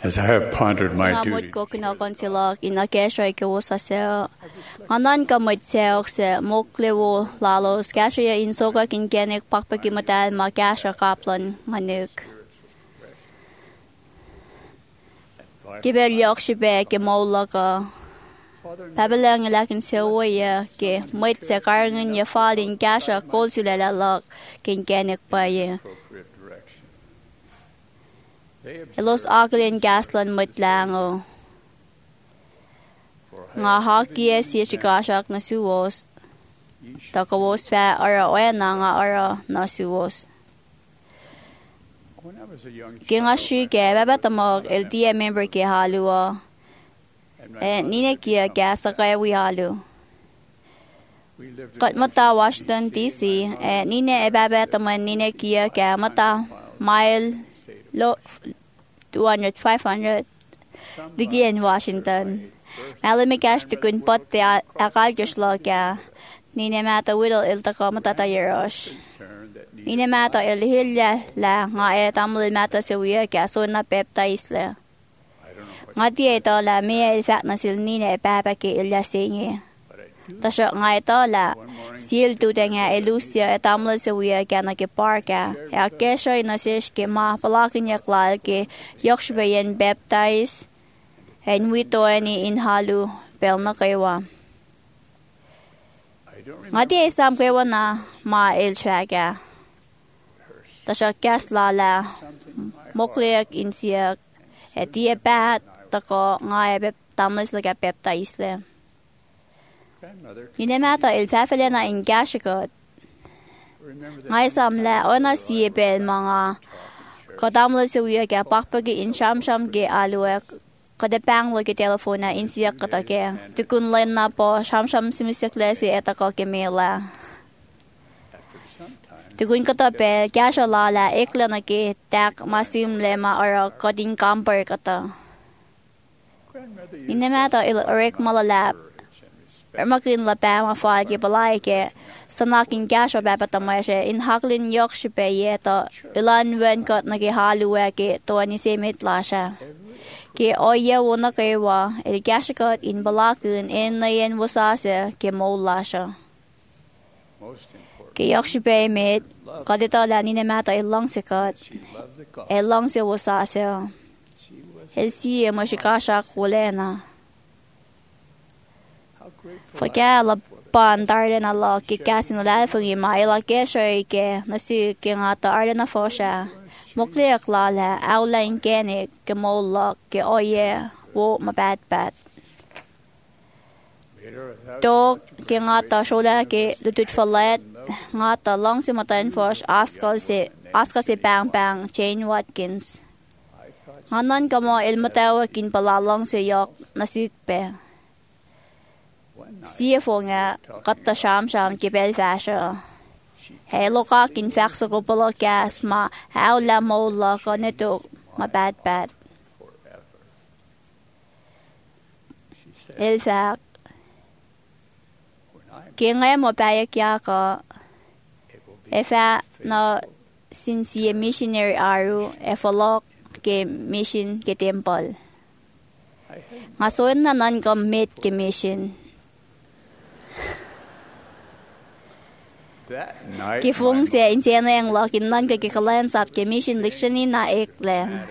As I have pondered my Ngamut duty, ko kinakonsilak inakesyo'y kiwusaseo. Nganan kamitseok se muklewo lalos kasya insoka kinkenik pakpakimatal makasya kaplan manuk. Kibelyok sibe kemaulaka. Pabelang ilakin sewaya ke mit se karngin ya falin kasya kolsulalak kinkenik pa ye. Elos aglin gaslan mitlango. Nga hakia siya chikasak na suwos. Takawos pa ara oena nga ara na suwos. Kinga ke babatamog el dia member ke halua. Nina kia gasa kaya wi halu. Kat mata Washington DC. Nina babataman nina kia kaya mata mile 200, 500. Digi in Washington. Malamikas to kun pot the akalguslo kaya. Nina mata widow iltaka matata yerosh. Nina mata ilhilya la nga tamul mata sewiya kaya so na pepta isla. Nga di ito la miya ilfak na sil nina papa ki ilya singi. Tasyo nga ito la sil tuta nga ilusya tamul sewiya kaya nakiparka. Ya kesyo inasish ki ma palakin yaklal ki yokshbayan baptize. En wito ni inhalu pel na kaywa. Nga di isam kaywa na ma ilchaka. Tasyo kes la mokliyak insiyak. Di bat tako nga tamlis laga pepta isle. Inemata ilfafele na ingashikot. Nga isam la ona siyepel mga katamlis siya kaya pakpagi insham-sham ke aluek. Kadepang lo ke telefona insiyak katake. Tukunlen na po sham-sham simisikle si etako ke mela. Tukun katape kasya lala ikla na ki tak masim lema ora koding kamper kata. Inemata ilarek malalap. Ermakin lapa mafal ki balay ke sanakin kasya bapatamay siya inhaklin yok siya yeto ilan wen kot na ki haluwe ki tuwa ni simit la siya. Ki oya wuna kaywa il kasya kot in balakun in na yen wasasa ki maula siya. Ki yok siya mit kadito la ninemata ilang sikat. Ilang siya wasasa. El siya masikasyak wala. Faka la pan tarde na la ki kasi na lalfang ima ila kesyo ke nasi ki nga tarde na fosha. Mukli aklala awla inkenik ke mola ke oye wo mabat-bat. Dog ki nga ta shola ke lutut falet nga ta long si matan fosh askal si pang Jane Watkins. Nganon kamo ilmatawa kin palalong si yok nasikpe. CFO nga katta sham-sham ki Belfasha. Helo ka kin fakso ko pala gas ma hawla mola ko nito mabat-bat. Ilfak. Ki nga mo payak yaka. Efa na sinsiye missionary aru efalok ke mission ke temple. Ngason na nan commit ke mission. Kifung siya insiya na yung lokin nan kakikalan sa ke mission dictionary na iklen.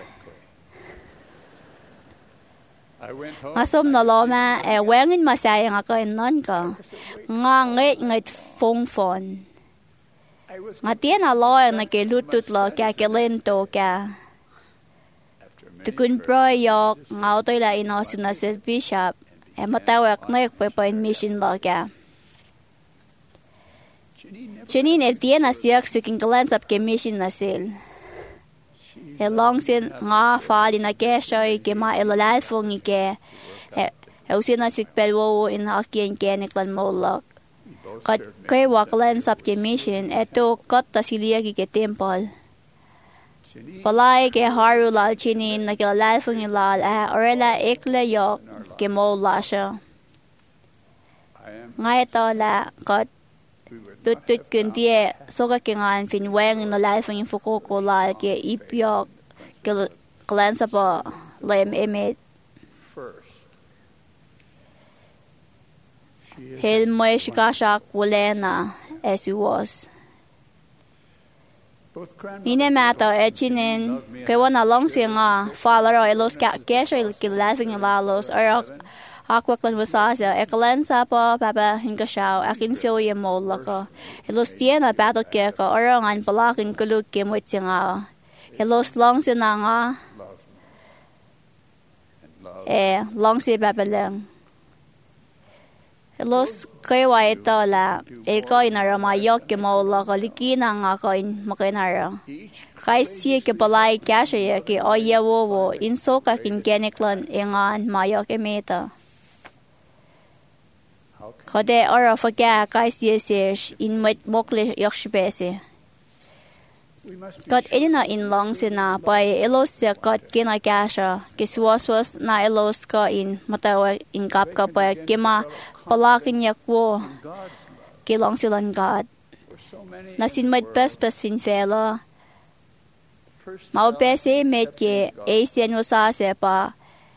Ngasom na loma wengin masayang ako inon ka. Nga ngit fong. Nga tiyan na loya na kilutut lo kaya kilento kaya. Tukun pro yok nga otoy la inosun na sil bishop. Matawak na yung papain mission lo kaya. Chinin el tiyan na siyak siking kalansap ke mission na sil. Long sin nga fali na kesyo ke ma ilalalfong ike. Usin na sikpelwo in hakien keniklan molak. Kat kay wakalansap ke mission eto kat tasiliya ke temple. Palay ke haru lal chinin na kilalalfong ilal orela ikla yok ke mola siya. Nga ito la kat tutut kuntie soka kingan finweng na lalfong infoko ko lal ke ipyok kalansa pa lem emet. Hel moe shikashak wulena as he was. Nine mata echinin kewana long singa falaro elos kesho ilkilasing lalos or aquaklan wasasa ekalen sapa papa hinkashaw akin siya molaka elos tiena bato keka orang an palakin kuluk kimwitsinga elos long sinanga long si papa lang elos kaya ito la ikaw inara mayok kimolaka likina nga koin makinara kay siya kipalay kasya ki oyewo inso kakin keniklan ingan mayok emeta kade ora faga kay siya in mokle yokshbese kat inina in long sina pay elos siya kat kina kasya kiswaswas na elos ka in matawa in kapka pay kima palakin yakwo kilong silang God. Nasin madpas fin fela. Maupese met ke Asian wasase pa.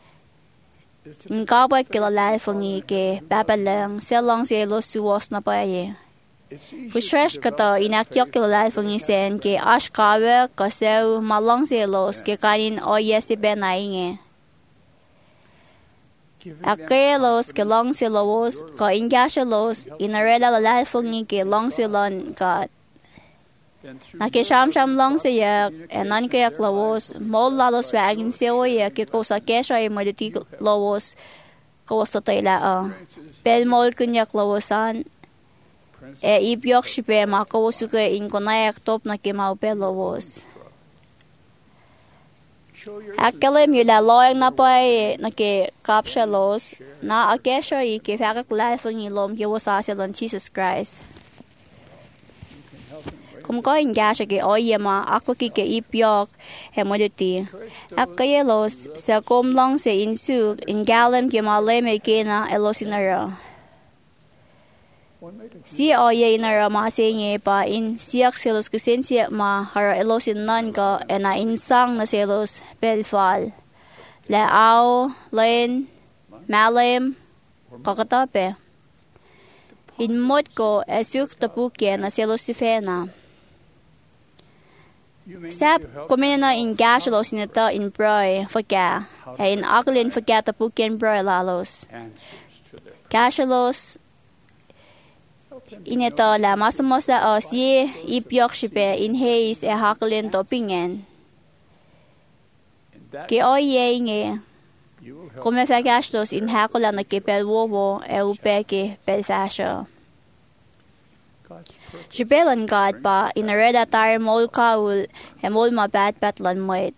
Ngaba kilala fungi ke babalang selong selo suwas na pa ye. Pushresh kata inakyok kilala fungi sen ke ashkawe kasew malong selos ke kanin o yesi benainge. Akelos ke long silos ka ingashalos inarela lalfungi ke long silon God. Nakisham long siya enan kaya klawos mol lalos wagin siya ke kosa kesha ay maditi lawos kosa tayla Bel mol kunya klawosan ipyok shipe makawosuke inkonayak top na kimau pelawos. Akalem yula loyang na pay naki kapshalos na akesha ke fakak lifeng ilom yawasasilon Jesus Christ. Kung ko ingasha ke oyema ako ke ipyok hemoditi. Akayelos sa kumlong sa insug ingalem ke maleme kena elosinara. Si oye inara masinge pa in siyak selos kusin siyak ma hara elosin nan ka ena insang na selos belfal. Leao, len, malem, kakatape. Hinmot ko esuk tapuke na selos sifena. Sap kumina in gashalos inata in broy faka. In aglin faka tapuken broy lalos. Gashalos Ineto la masamosa o si ipyok shipe in heis hakalin topingen. Ke oye nge Come fagashlos in hakola na ke pelwowo upe ke pelfasho. Shipelan God pa inareda tar mol kaul mol mabat patlan moit.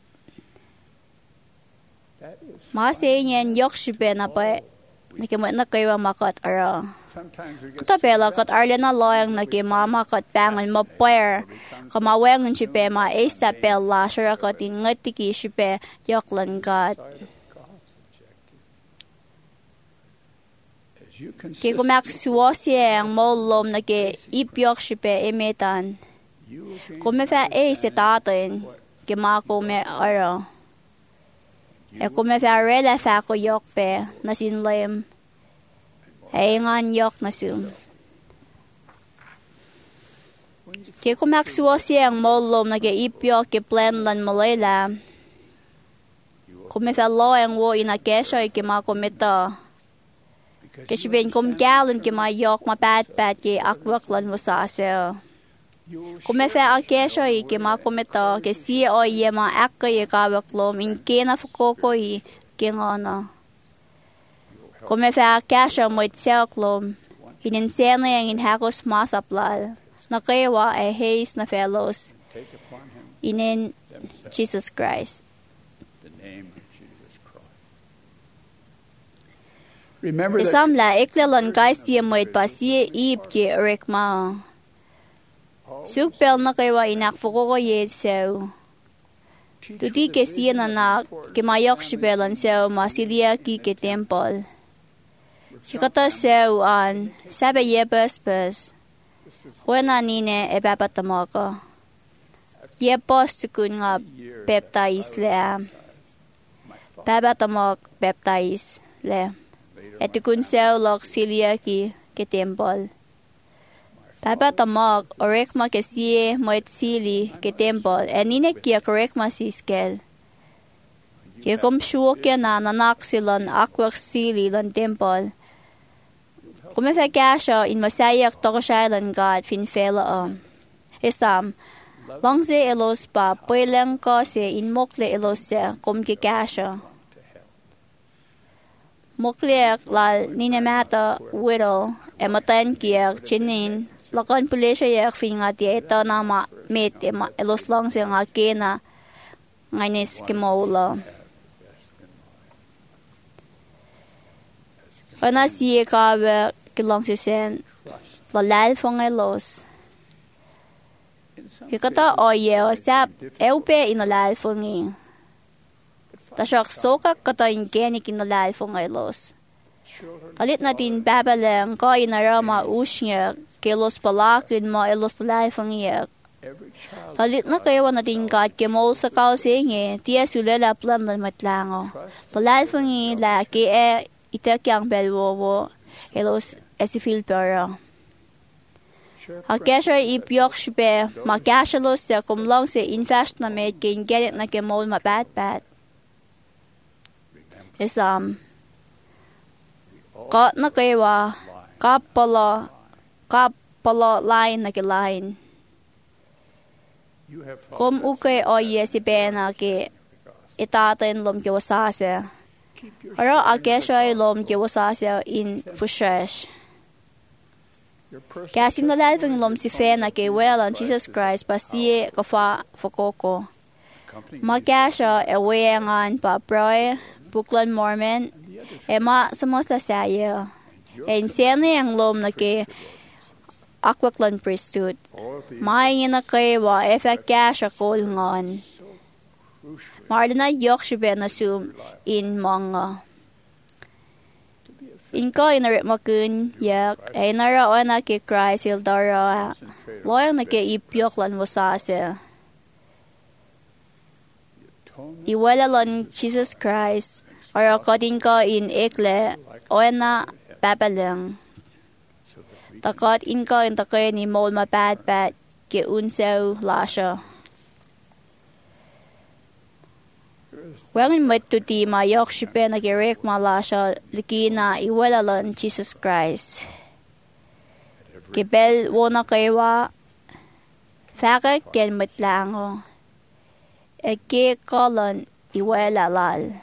Masayin yok shipe na pa nakimot na kayo makot ara. Kutapela kat arle na loyang nakimama kat pangan mapair. Kamawengan shipe ma esa pel la shirakatin ngatiki shipe yoklan God. Ke kumak suwasye ang molom na ke ipyok shipe emetan. Kumefa se tatin ke mako me ara. Kumefa rela fa ko yok pe na sinlem. Ngan yok na sum. Ke kumak suwasye ang molom na ke ipyok ke plan lan malela. Kumefa lo ang wo inakesha ke mako meta. Kasi ben kum galen ke ma yok ma bad ke akwaklan mo sa ase. Kumefe akesho ke ma kumeta ke si o ye ma akka ye kawaklom in kena fukoko ke ngana. Kumefe akesho mo itseoklom ininsena yang in hakos masaplal na kayawa heis na fellows inin Jesus Christ. Isamla eklelan kaisiya mo itpasiye ip ke rekma. Sukpel na kaywa inakfuko ko yetsew. Tuti ke siya nanak kimayok shipelan sew masilia ki ke temple. Shikata sew an sabe yepespes. Wena nine epapatamaka. Yepos tukun nga pepta isla. Baba tamok baptize le. Etukun seo lok silia ki temple. Baba tamok orek ma kesie moit sili ke temple. Enine kia korek ma siskel. Kia kom shuo kia na nanak silon akwak sili lon temple. Kume fe kasha in masayak tokosailan God fin fela Isam. Longse elos pa poilang ko se in mokle elos se kum ki kasha. Mokle lal ninemata widow ematan kiyak chinin lakon pulisya yak fin nga ti ito na ma met elos long se nga kena ngainis kimola. Kana siye kawe kilong si sen lalal fong elos. Kikata oye o sap eupe inalal fongi. Tasyak soka kata ingeni kinalal fong elos. Talit natin babalang ko inarama usnya kilos palakin mo elos lalal fongiyak. Talit na kayo natin kat kemol sa kausingi tiya sulela plan na matlango. Lalal fongi laki itakyang belwowo elos esifil pero. Akesha ipyok shbe makashalo se kumlong se invest na med gain get it na kemol ma bad. Isam kat na kaywa kapalo line na ke line. Kum ukay oye si bena ke itaten lom ke wasase. Aro akesha lom ke wasase in fushesh. Kasi nalalving lom si fe na kay well on Jesus Christ pa siye kafa fokoko. Magkasya eweyangan pa proy buklan Mormon ema samosa saya. En siyane ang lom na kay akwaklan priesthood. Maingin na kay wa efek kasya kolngon. Marlina yok siya na sum in mga. Inko inarit makun yak ay naraon na kay Christ ildara loyang na kay ipyok lan wasase. Iwala lan Jesus Christ or according ko in ikle o na babalang. Takot inko in takoy ni mol mapad ke unsaw lasha. Wangin matuti mayok sipe na gerek malasya liki na iwala lan Jesus Christ. Kibel wona kaywa faka ken matlango. Eke kolon iwala lal.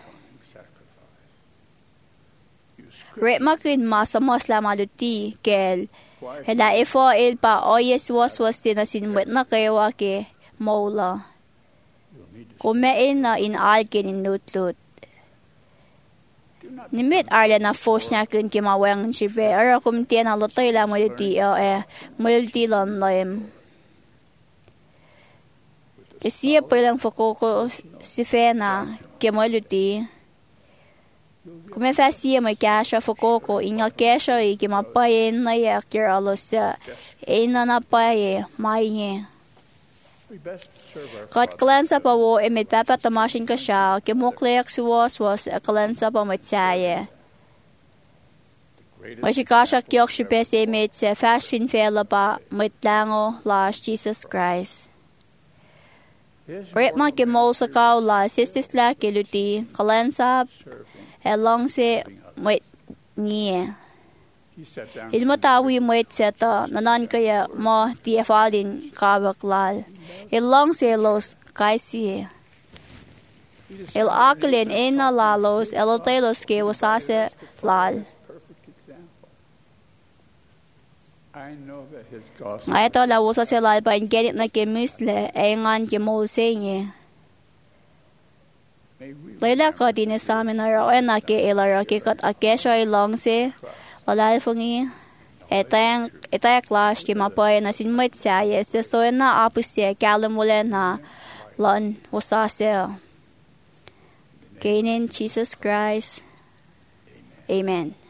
Rek makin masamos la maluti kel. Hela ifo il pa oyes was tinasinwet na kaywa ke mola. Kumain na inalkin in nutlut. Nimit arla na fos niya kun kimawang sibe. Ara kumtiyan na lotay la multi lan laim. Isiya pa lang fokoko si Fena kimaluti. Kumafa siya may kasha fokoko ingal kasha kimapayin na yakir alosa. Ina na paye maye. Kat kalansa pa wo emit papatamashin ka siya, kimukleyak si was kalansa pa matsaye. Mashikasha kyok shipes emit sa fast fin fela pa matlango las Jesus Christ. Rit ma kimol sa kao la sistis la kiluti, kalansa elong si mat niye. Ilmatawi mo etseta nanan kaya mo tiafalin kawaklal. Ilong selos kaisi. Il aklin ena lalos elotelos ke wasase lal. Ngayon la wasase lal pa ingenit na kemisle engan kemolsenye. Laila ka din sa amin na rawan na ke ilara ke kat akesha ilong se Walal fungi etang clash ki mapoy na sinmait siya so na apusya kalam wala na lon wasasya. Kainin Jesus Christ. Amen.